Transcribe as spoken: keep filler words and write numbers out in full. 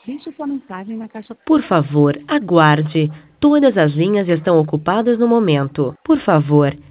Digite sua mensagem na caixa. Por favor, aguarde. Todas as linhas estão ocupadas no momento. Por favor,